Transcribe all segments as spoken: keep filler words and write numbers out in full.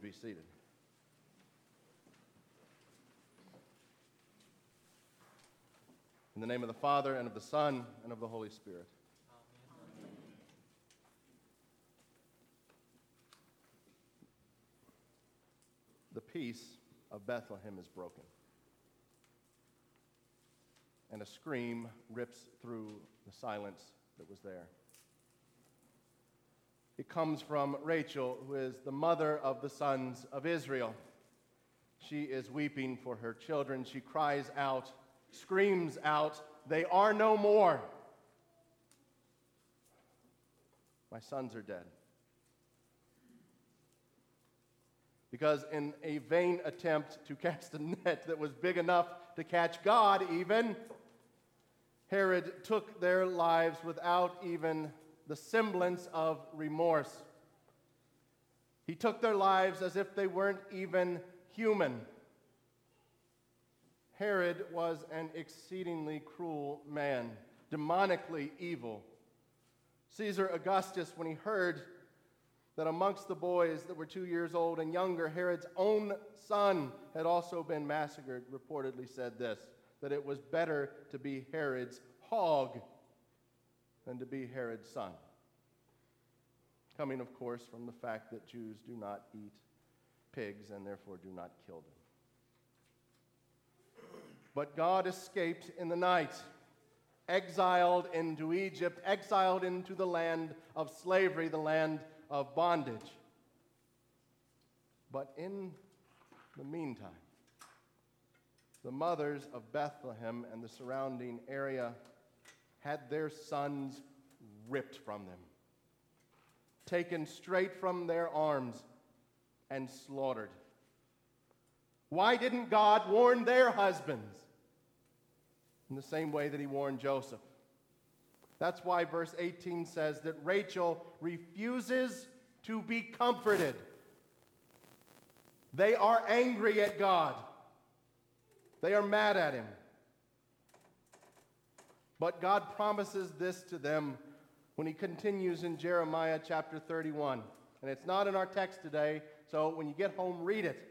be seated. In the name of the Father, and of the Son, and of the Holy Spirit. Amen. The peace of Bethlehem is broken, and a scream rips through the silence that was there. It comes from Rachel, who is the mother of the sons of Israel. She is weeping for her children. She cries out, screams out, "They are no more. My sons are dead." Because in a vain attempt to cast a net that was big enough to catch God even, Herod took their lives without even the semblance of remorse. He took their lives as if they weren't even human. Herod was an exceedingly cruel man, demonically evil. Caesar Augustus, when he heard that amongst the boys that were two years old and younger, Herod's own son had also been massacred, reportedly said this, that it was better to be Herod's hog than to be Herod's son. Coming, of course, from the fact that Jews do not eat pigs and therefore do not kill them. But God escaped in the night, exiled into Egypt, exiled into the land of slavery, the land of bondage. But in the meantime, the mothers of Bethlehem and the surrounding area had their sons ripped from them, taken straight from their arms and slaughtered. Why didn't God warn their husbands in the same way that he warned Joseph? That's why verse eighteen says that Rachel refuses to be comforted. They are angry at God. They are mad at him. But God promises this to them when he continues in Jeremiah chapter thirty-one. And it's not in our text today, so when you get home, read it.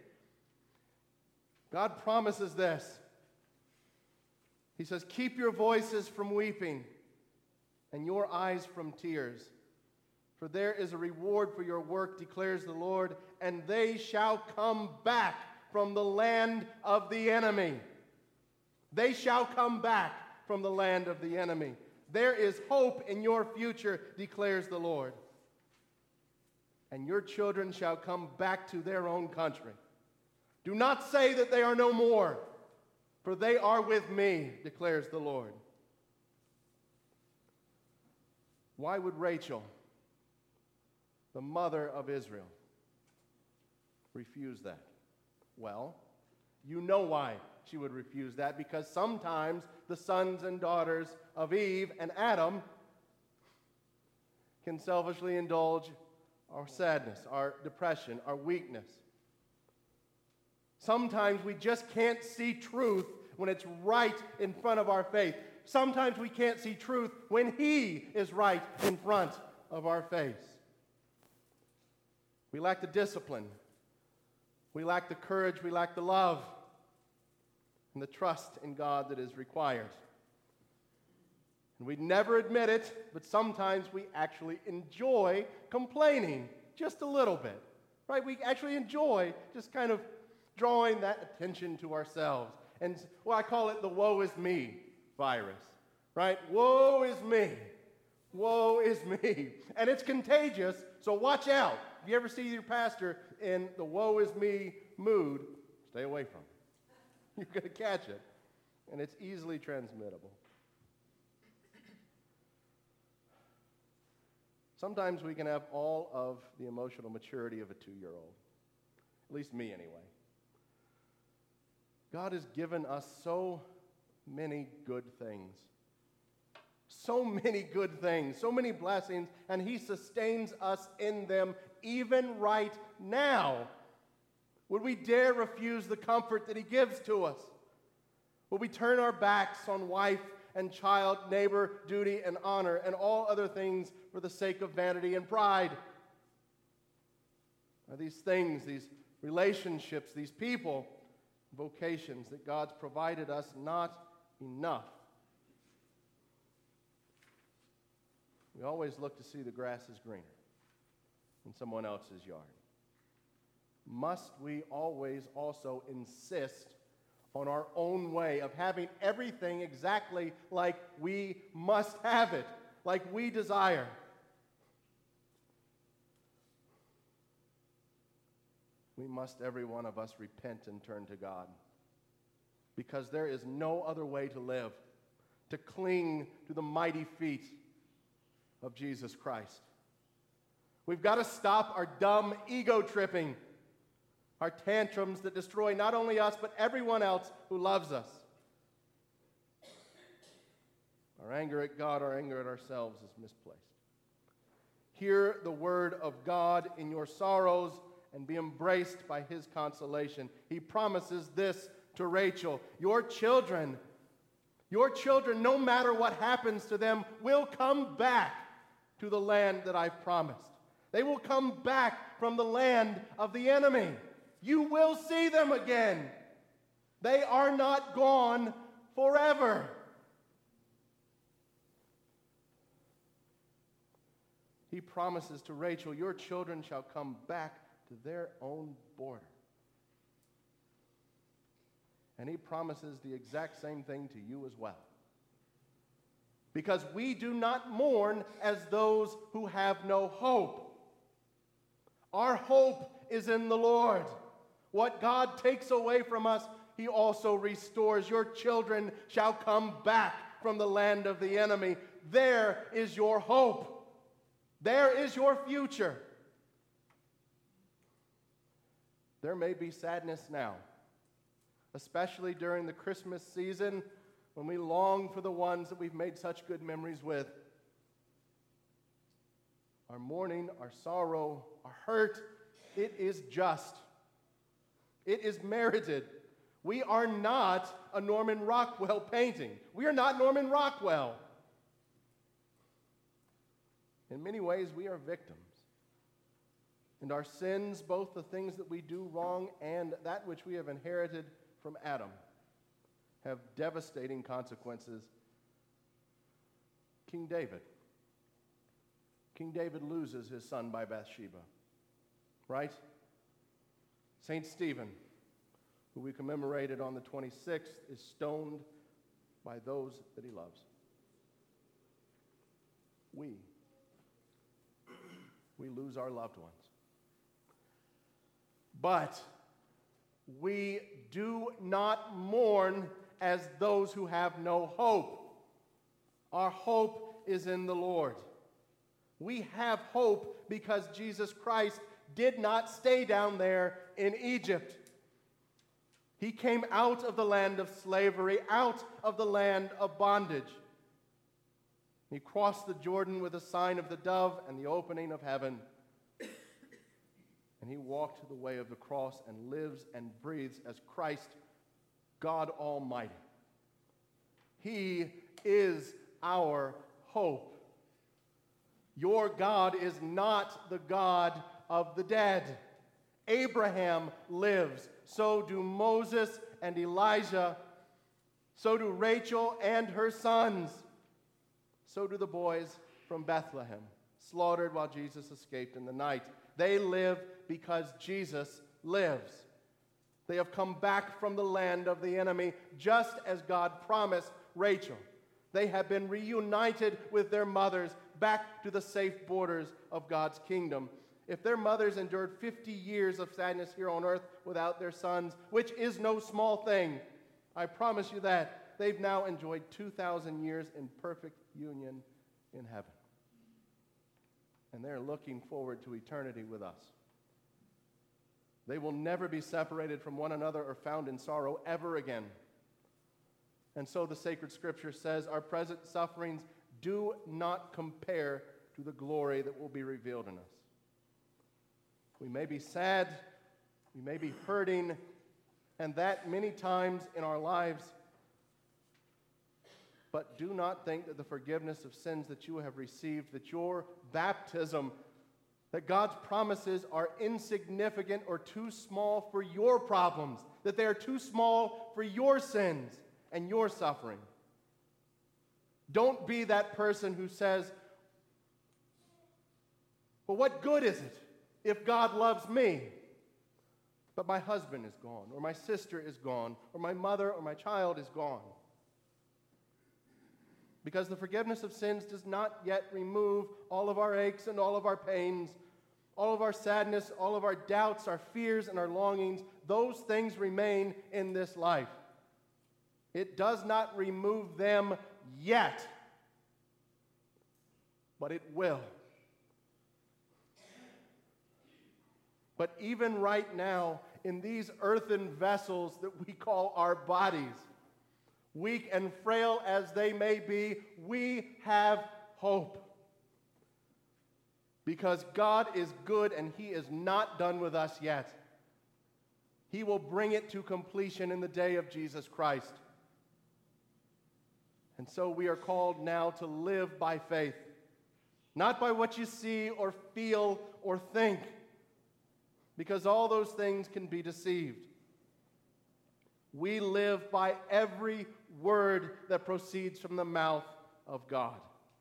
God promises this. He says, "Keep your voices from weeping and your eyes from tears. For there is a reward for your work, declares the Lord, and they shall come back from the land of the enemy." They shall come back from the land of the enemy. There is hope in your future, declares the Lord. And your children shall come back to their own country. Do not say that they are no more, for they are with me, declares the Lord. Why would Rachel, the mother of Israel, refuse that? Well, you know why she would refuse that, because sometimes the sons and daughters of Eve and Adam can selfishly indulge our sadness, our depression, our weakness. Sometimes we just can't see truth when it's right in front of our face. Sometimes we can't see truth when he is right in front of our face. We lack the discipline. We lack the courage. We lack the love and the trust in God that is required. And we never admit it, but sometimes we actually enjoy complaining just a little bit, right? We actually enjoy just kind of drawing that attention to ourselves. And, well, I call it the woe is me virus, right? Woe is me. Woe is me. And it's contagious, so watch out. If you ever see your pastor in the woe is me mood, stay away from it. You're going to catch it. And it's easily transmittable. Sometimes we can have all of the emotional maturity of a two-year-old. At least me, anyway. God has given us so many good things. So many good things, so many blessings, and he sustains us in them even right now. Would we dare refuse the comfort that he gives to us? Would we turn our backs on wife and child, neighbor, duty, and honor, and all other things for the sake of vanity and pride? Are these things, these relationships, these people, vocations that God's provided us not enough. We always look to see the grass is greener in someone else's yard. Must we always also insist on our own way of having everything exactly like we must have it, like we desire? We must, every one of us, repent and turn to God, because there is no other way to live, to cling to the mighty feet of Jesus Christ. We've got to stop our dumb ego tripping, our tantrums that destroy not only us, but everyone else who loves us. Our anger at God, our anger at ourselves is misplaced. Hear the word of God in your sorrows and be embraced by his consolation. He promises this to Rachel: your children, your children, no matter what happens to them, will come back to the land that I've promised. They will come back from the land of the enemy. You will see them again. They are not gone forever. He promises to Rachel, your children shall come back to their own border. And he promises the exact same thing to you as well. Because we do not mourn as those who have no hope. Our hope is in the Lord. What God takes away from us, he also restores. Your children shall come back from the land of the enemy. There is your hope. There is your future. There may be sadness now, especially during the Christmas season when we long for the ones that we've made such good memories with. Our mourning, our sorrow, our hurt, it is just. It is merited. We are not a Norman Rockwell painting. We are not Norman Rockwell. In many ways, we are victims. And our sins, both the things that we do wrong and that which we have inherited from Adam, have devastating consequences. King David. King David loses his son by Bathsheba, right? Saint Stephen, who we commemorated on the twenty-sixth, is stoned by those that he loves. We, we lose our loved ones. But we do not mourn as those who have no hope. Our hope is in the Lord. We have hope because Jesus Christ did not stay down there in Egypt. He came out of the land of slavery, out of the land of bondage. He crossed the Jordan with a sign of the dove and the opening of heaven. And he walked the way of the cross and lives and breathes as Christ, God Almighty. He is our hope. Your God is not the God of the dead. Abraham lives. So do Moses and Elijah. So do Rachel and her sons. So do the boys from Bethlehem, slaughtered while Jesus escaped in the night. They live because Jesus lives. They have come back from the land of the enemy, just as God promised Rachel. They have been reunited with their mothers back to the safe borders of God's kingdom. If their mothers endured fifty years of sadness here on earth without their sons, which is no small thing, I promise you that, they've now enjoyed two thousand years in perfect union in heaven. And they're looking forward to eternity with us. They will never be separated from one another or found in sorrow ever again. And so the sacred scripture says, our present sufferings do not compare to the glory that will be revealed in us. We may be sad, we may be hurting, and that many times in our lives, but do not think that the forgiveness of sins that you have received, that your baptism that God's promises are insignificant or too small for your problems, that they are too small for your sins and your suffering. Don't be that person who says, well, what good is it if God loves me, but my husband is gone, or my sister is gone, or my mother or my child is gone? Because the forgiveness of sins does not yet remove all of our aches and all of our pains, all of our sadness, all of our doubts, our fears, and our longings. Those things remain in this life. It does not remove them yet, but it will. But even right now, in these earthen vessels that we call our bodies, weak and frail as they may be, we have hope. Because God is good and He is not done with us yet. He will bring it to completion in the day of Jesus Christ. And so we are called now to live by faith, not by what you see or feel or think, because all those things can be deceived. We live by every word that proceeds from the mouth of God,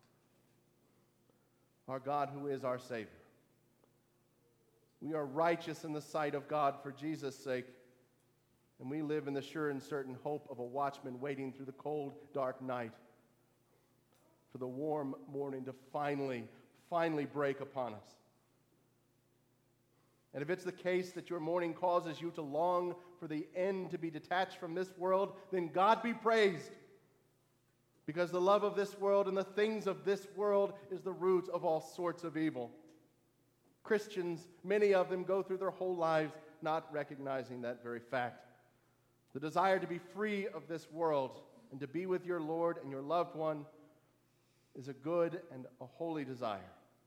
our God who is our Savior. We are righteous in the sight of God for Jesus' sake, and we live in the sure and certain hope of a watchman waiting through the cold, dark night for the warm morning to finally, finally break upon us. And if it's the case that your morning causes you to long for the end to be detached from this world, then God be praised. Because the love of this world and the things of this world is the root of all sorts of evil. Christians, many of them, go through their whole lives not recognizing that very fact. The desire to be free of this world and to be with your Lord and your loved one is a good and a holy desire,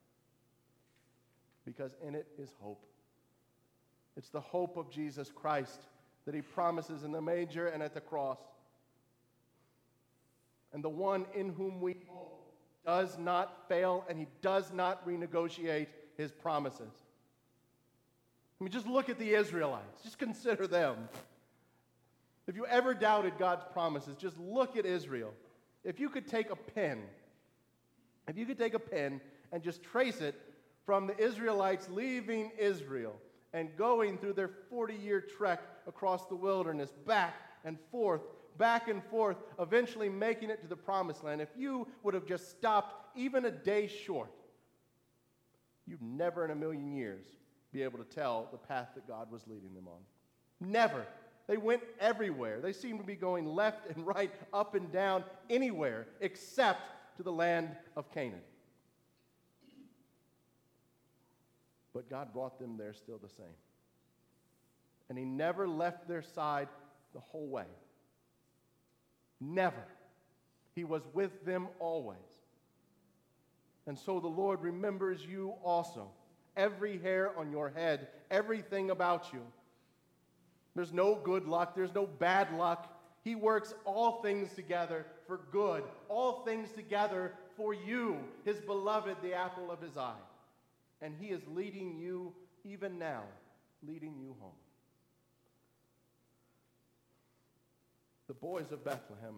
because in it is hope. It's the hope of Jesus Christ that He promises in the manger and at the cross. And the one in whom we hope does not fail, and He does not renegotiate His promises. I mean, just look at the Israelites. Just consider them. If you ever doubted God's promises, just look at Israel. If you could take a pen, if you could take a pen and just trace it from the Israelites leaving Israel and going through their forty-year trek across the wilderness, back and forth, back and forth, eventually making it to the promised land, if you would have just stopped even a day short, you'd never in a million years be able to tell the path that God was leading them on. Never. They went everywhere. They seemed to be going left and right, up and down, anywhere except to the land of Canaan. But God brought them there still the same. And He never left their side the whole way. Never. He was with them always. And so the Lord remembers you also. Every hair on your head, everything about you. There's no good luck. There's no bad luck. He works all things together for good. All things together for you, His beloved, the apple of His eye. And He is leading you, even now, leading you home. The boys of Bethlehem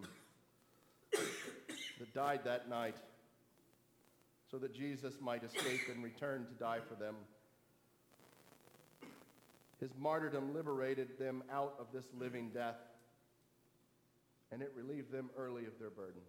that died that night so that Jesus might escape and return to die for them. His martyrdom liberated them out of this living death, and it relieved them early of their burdens.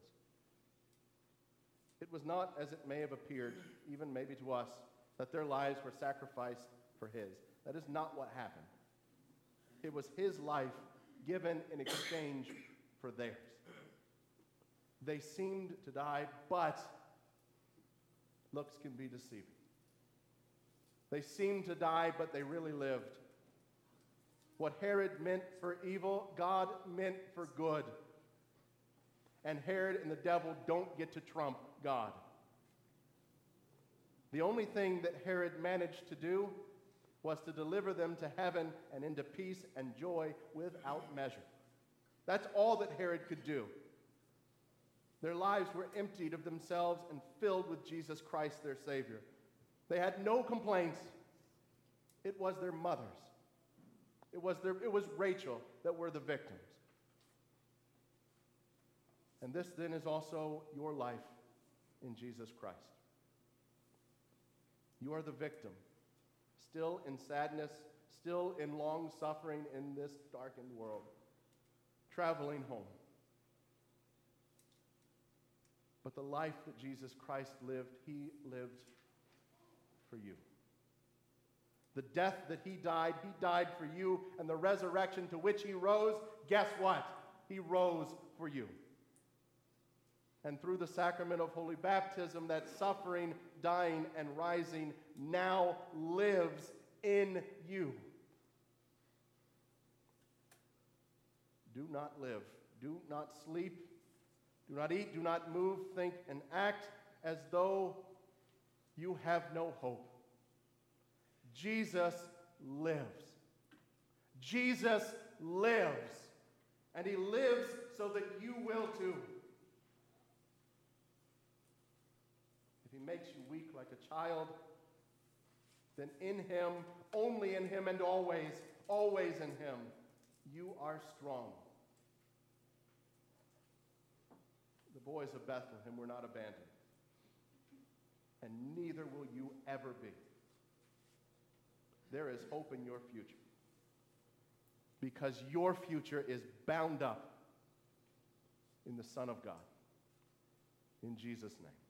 It was not as it may have appeared, even maybe to us, that their lives were sacrificed for His. That is not what happened. It was His life given in exchange for theirs. They seemed to die, but looks can be deceiving. They seemed to die, but they really lived. What Herod meant for evil, God meant for good. And Herod and the devil don't get to trump God. The only thing that Herod managed to do was to deliver them to heaven and into peace and joy without measure. That's all that Herod could do. Their lives were emptied of themselves and filled with Jesus Christ, their Savior. They had no complaints. It was their mothers. It was, their, it was Rachel that were the victims. And this then is also your life in Jesus Christ. You are the victim, still in sadness, still in long suffering in this darkened world, traveling home. But the life that Jesus Christ lived, he lived for you. The death that he died, he died for you, and the resurrection to which he rose, guess what? He rose for you. And through the sacrament of holy baptism, that suffering, dying, and rising now lives in you. Do not live, do not sleep, do not eat, do not move, think, and act as though you have no hope. Jesus lives. Jesus lives. And he lives so that you will too. If he makes you weak like a child, then in him, only in him, and always, always in him, you are strong. The boys of Bethlehem were not abandoned. And neither will you ever be. There is hope in your future. Because your future is bound up in the Son of God. In Jesus' name.